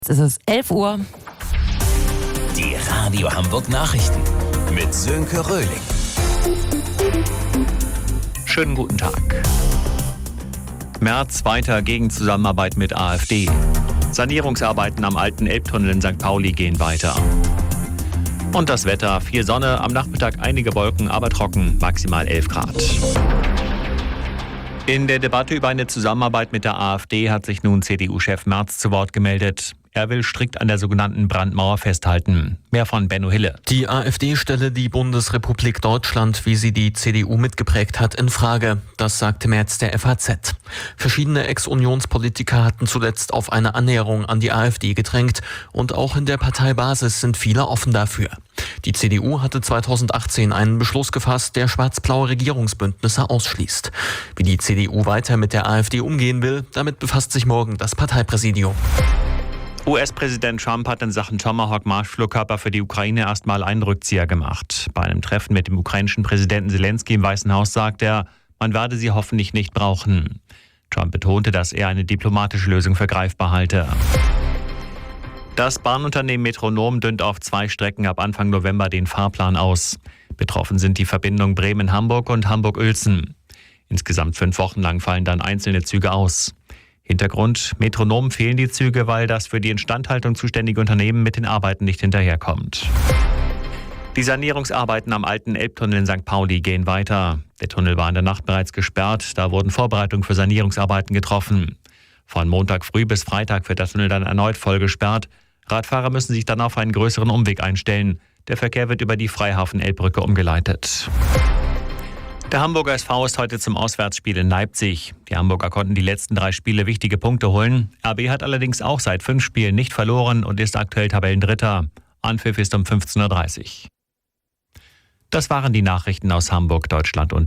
Jetzt ist es 11 Uhr. Die Radio Hamburg Nachrichten mit Sönke Röhling. Schönen guten Tag. Merz weiter gegen Zusammenarbeit mit AfD. Sanierungsarbeiten am alten Elbtunnel in St. Pauli gehen weiter. Und das Wetter: viel Sonne, am Nachmittag einige Wolken, aber trocken, maximal 11 Grad. In der Debatte über eine Zusammenarbeit mit der AfD hat sich nun CDU-Chef Merz zu Wort gemeldet. Er will strikt an der sogenannten Brandmauer festhalten. Mehr von Benno Hille. Die AfD stelle die Bundesrepublik Deutschland, wie sie die CDU mitgeprägt hat, in Frage. Das sagte Merz der FAZ. Verschiedene Ex-Unionspolitiker hatten zuletzt auf eine Annäherung an die AfD gedrängt. Und auch in der Parteibasis sind viele offen dafür. Die CDU hatte 2018 einen Beschluss gefasst, der schwarz-blaue Regierungsbündnisse ausschließt. Wie die CDU weiter mit der AfD umgehen will, damit befasst sich morgen das Parteipräsidium. US-Präsident Trump hat in Sachen Tomahawk-Marschflugkörper für die Ukraine erstmal einen Rückzieher gemacht. Bei einem Treffen mit dem ukrainischen Präsidenten Zelensky im Weißen Haus sagt er, man werde sie hoffentlich nicht brauchen. Trump betonte, dass er eine diplomatische Lösung für greifbar halte. Das Bahnunternehmen Metronom dünnt auf 2 Strecken ab Anfang November den Fahrplan aus. Betroffen sind die Verbindungen Bremen-Hamburg und Hamburg-Uelzen. Insgesamt 5 Wochen lang fallen dann einzelne Züge aus. Hintergrund: Metronom fehlen die Züge, weil das für die Instandhaltung zuständige Unternehmen mit den Arbeiten nicht hinterherkommt. Die Sanierungsarbeiten am alten Elbtunnel in St. Pauli gehen weiter. Der Tunnel war in der Nacht bereits gesperrt, da wurden Vorbereitungen für Sanierungsarbeiten getroffen. Von Montag früh bis Freitag wird der Tunnel dann erneut voll gesperrt. Radfahrer müssen sich dann auf einen größeren Umweg einstellen. Der Verkehr wird über die Freihafen-Elbbrücke umgeleitet. Der Hamburger SV ist heute zum Auswärtsspiel in Leipzig. Die Hamburger konnten die letzten 3 Spiele wichtige Punkte holen. RB hat allerdings auch seit 5 Spielen nicht verloren und ist aktuell Tabellendritter. Anpfiff ist um 15:30 Uhr. Das waren die Nachrichten aus Hamburg, Deutschland und